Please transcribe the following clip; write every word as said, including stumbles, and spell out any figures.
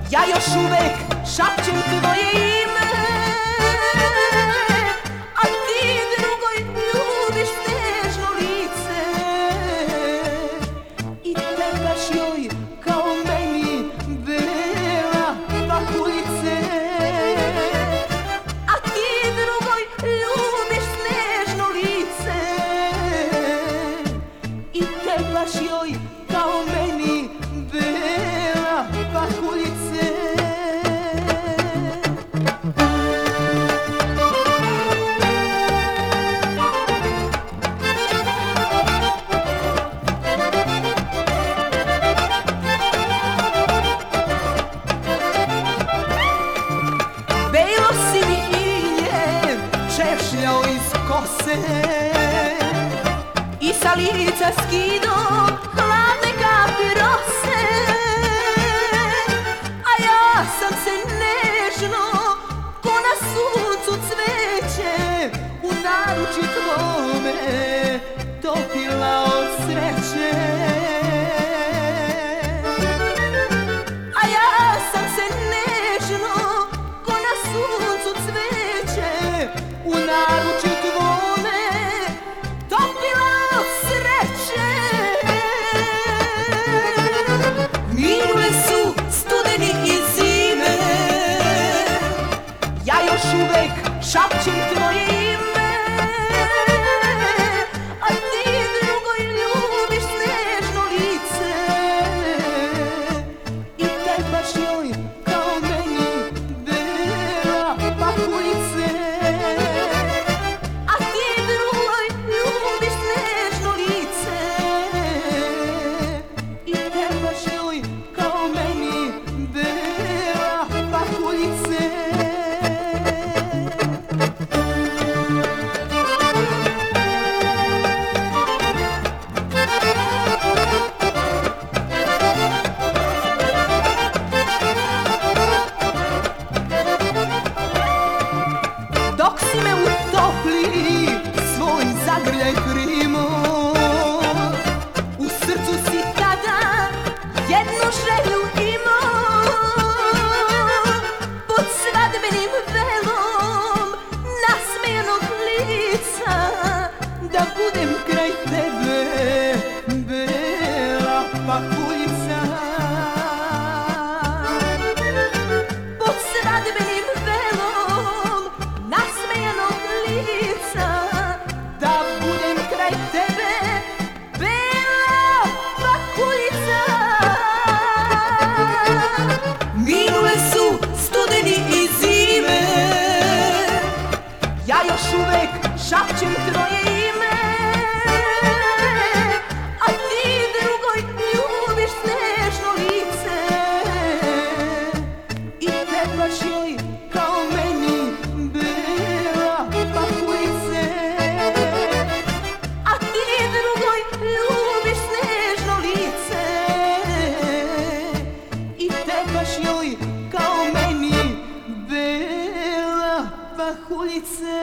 Ja još uvek šapćem tvoje ime, a ti drugoj ljubiš nežno lice i trebaš joj kao meni bela pahuljice. A ti drugoj ljubiš nežno lice i trebaš joj kao meni bela pahuljice. Belo si mi inje češljao iz kose i sa lica skido hladne kapi rose, a ja sam se nežno ko na suncu cveće u naruči tvome topila od sreće. A ja sam se nežno ko na suncu cveće u naruči tvome topila od sreće. Minule su studeni i zime, ja još uvek šapćem tvoje ime, a ti drugoj ljubiš nežno lice i trebaš joj kao meni bela pahuljice. A ti drugoj ljubiš nežno lice i trebaš joj kao meni bela pahuljice. Dok si me utopli svoj zagrljaj primao, u srcu si tada jednu želju imao. Pod svadbenim velom nasmejanog lica da budem kraj tebe bela pahuljica. Pod svadbenim velom nasmejanog lica da budem kraj tebe bela pahuljica. Minule su studeni i zime, ja još uvek šapćem tvoje ime, a ti drugoj ljubiš nežno lice i trebaš joj kao meni bela pahuljice. A ti drugoj ljubiš nežno lice i trebaš joj kao meni bela pahuljice.